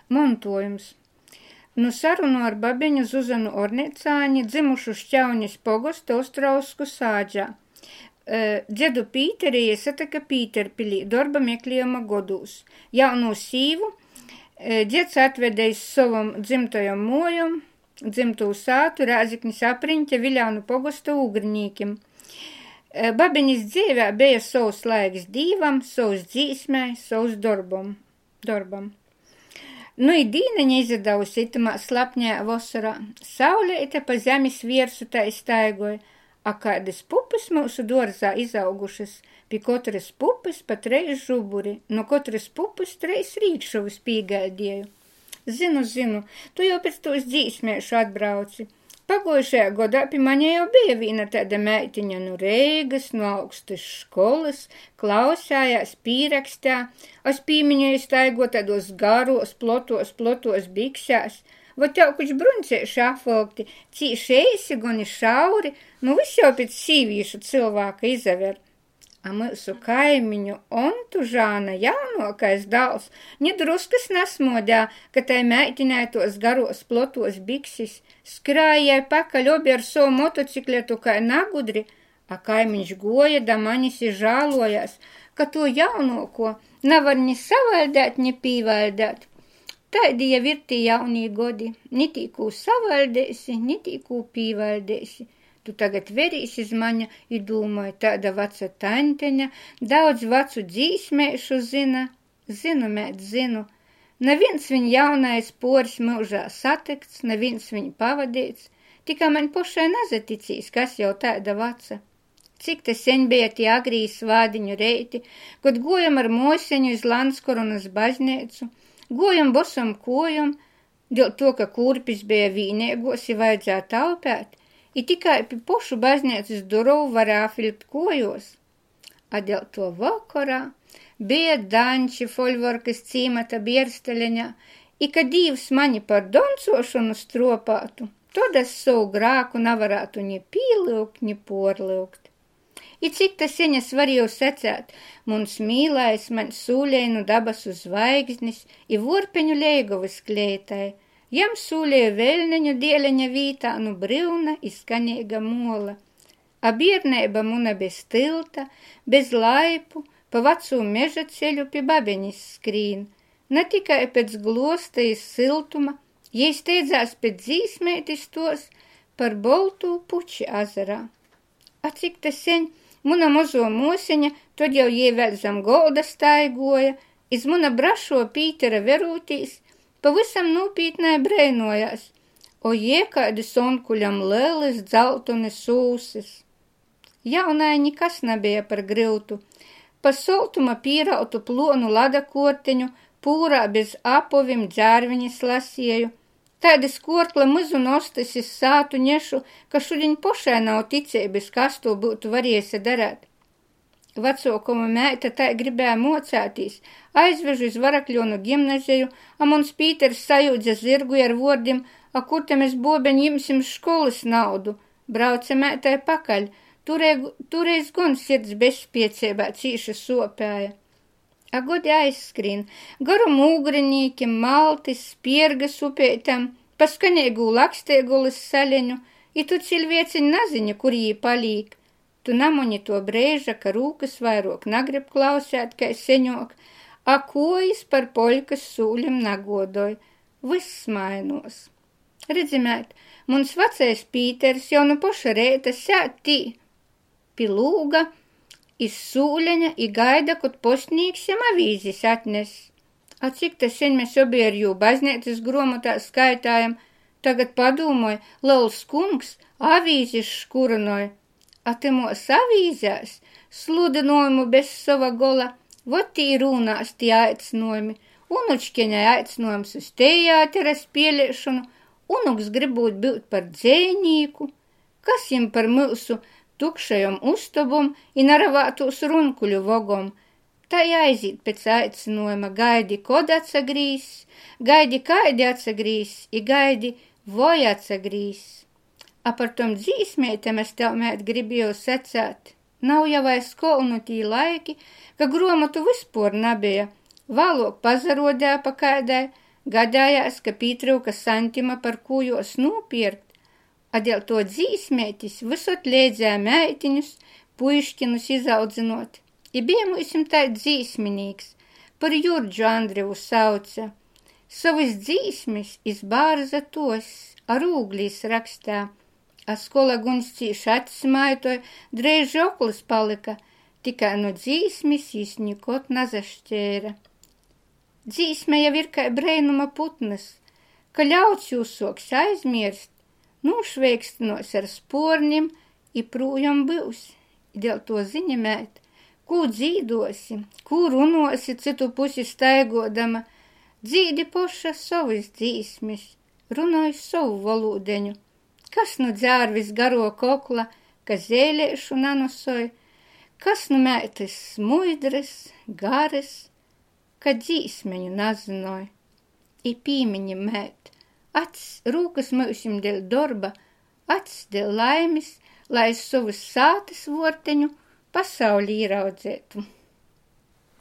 Montojums. Nu sarunu ar babeņu Zuzanu Ornecāni, dzimušu Šķaunis pogosta Ostrausku sāģā. Dzedu Pīterī sataka Pīterpilī, dorba meklējuma godūs. Jaunu sīvu, dzeds atvedējis savam dzimtajam mojam, dzimtū sātu Rāziknis apriņķa Viļānu pogosta ūgrnīkim. Babeņas dzīvē bija savs laiks dīvam, savs dzīsmē, savs dorbam. Nu i dīneņa izadausi itamā slapņā vasarā. Sauleite pa zemes viersu tai staigoja, a kādas pupis mūsu dorzā izaugušas, pie kotras pupis pa 3 žuburi, no kotras pupis 3 rīkšuvus pīgaidieju. Zinu, tu jau pēc tos dzīsmēšu atbrauci. Pagojušajā godā pie mani jau bija viena tāda meitiņa no Reigas, no augstas školas, klausājās pīrakstā, es pīmiņoju staigo tādos garos, plotos biksās, vai tev kuč bruncēši apvalkti, cīši eisi, goni šauri, nu viss jau pēc sīvīšu cilvēka izaver. A mūsu kaimiņu Ontu Žāna jaunokais dāls nedruskas nasmodā, ka tai meitinē tos garos plotos biksis, skrājai pakaļ obi ar savu motocikletu kai nagudri, a kaimiņš goja da manis i žālojās, ka to jaunoko nevar ni savaldēt, ni pīvaldēt. Taidi jau ir tī jaunī godi, ni tīkū savaldēsi, ni tīkū pīvaldēsi. Tu tagad verīs iz maņa i dūmoja, tāda vaca taņteņa, daudz vacu dzīsmēšu zina. Zinu. Neviens viņ jaunais poris mūžā satikts, neviens viņ pavadīts, tikai man pošai nezaticīs, kas jau tāda vaca. Cik te seņ bija tie agrīs vādiņu reiti, kad gojam ar moseņu iz Lanskorunas baznīcu, gojam bosam kojam, dēļ to, ka kurpis bija vīniegos, ja vajadzēja taupēt, i tikai pi pošu baznīcas durovu varēja filpt kojos. A dēļ to vakarā bija Daņči Foļvorkas cīmata Biersteleņā, i kad Dīvs mani par doncošanu stropātu, tad es savu grāku nevarētu ni pīlyukt, ni porlyukt. I cik ta seņas varēju secēt, muns mīlais man sūleinu dabasu zvaigznis i vorpeņu leigavas kleitai, jam sūlēja vēlneņu dieleņa vītā, nu bryvna i skanīga mola. A bierneiba muna bez tilta, bez laipu, pa vacū meža ceļu pie babeņas skrīn. Ne tikai pēc glosta i siltuma, jei steidzās pēc dzīsmētis tos par boltū puči azarā. A cik ta seņ, muna mozo moseņa, tad jau jei vēl zam golda staigoja, iz muna brašo Pītera verūtīs, pavisam nūpītnai breinojās, o jēkādi sonkuļam lelis, dzeltunis sūsis. Jaunai nikas nebija par gryutu. Pa soltuma pīrautu plonu lada korteņu, pūrā bez apovim dzērviņas lasieju. Tādas korkla myzu nostas iz sātu nešu, ka šudiņ pošai nav ticēbis, kas to būtu variesi darēt. Vecokuma meita tai gribēja mocētīs, aizvežu iz Varakļonu gimnaziju, a muns Pīters sajūdza zirgu ar vordim, a kur te mēs bobeņ jimsim školas naudu. Brauca meitai pakaļ, tureiz gon sirds bezspiecībā cīši sopēja. A godi aizskrīn, garum ūgrinīkim, maltis, spiergas upeitam, pa skanīgu lakstiegulis saleņu, i tu cilvēciņ naziņa, kur jī palīk. Tu namoni to brēža, ka rūkas vairok nagrib klausēt, kai seņok, a kojas par poļkas sūļam nagodoj. Viss mainos. Redzimēt, muns vecais Pīters jau nu poša reita sēt tī pi lūga, iz sūļaņa i gaida, kod postnīks jam avīzis atnes. A cik ta seņ mēs obi ar jū baznīcas gromotā skaitājam, tagad padūmoja, Lels kungs avīzis škurunoja. A tymos avīzēs sludinojumu bez sava gola, vot tī rūnās tī aicinojumi, unučkeņai aicinojums uz teātera spieliešanu, unuks gribūt būt par dzējnīku, kas jim par mūsu tukšajom uztobom i naravātūs runkuļu vogom. Tā jāizīt pēc aicinojuma, gaidi, kod atsagrīs, gaidi, kaidi atsagrīs, i gaidi, voi atsagrīs. A par tom dzīsmētem es tev mēt gribēju secēt. Nav jau vairs skolnu tī laiki, ka gromotu vispār nebija. Vēlok pazarodēja pa kaidai, gadājās, ka pītrauka santima, par kū jos nūpierkt, a dēļ to dzīsmētis visot leidzēja meitiņus, puiškinus izaudzinot. I bija mūsim tā dzīsminīgs, par Jurdžu Andrevu sauca. Savas dzīsmis izbārza tos, ar ūglīs rakstā. A skola gunstīši atsmāja, dreiži oklis palika, tikai no dzīsmis jis nikot nazašķēra. Dzīsme jau ir kai breinuma putnas, ka ļauts jūs soks aizmirst, nušveikstinos ar spornim, i prūjam byus. Dēļ to ziņamēt, kū dzīdosi, kū runosi citu pusi staigodama, dzīdi poša savas dzīsmis, runoj savu valūdeņu. Kas nu dzērvis garo kokla, ka zēlēšu nanosoj, kas nu mētas muidras, garas, ka dzīsmeņu nazinoj. I pīmiņi mēt, acs rūkas mūsim dēļ dorba, acs dēļ laimis, lai es savus sātas vorteņu pasauli īraudzētu.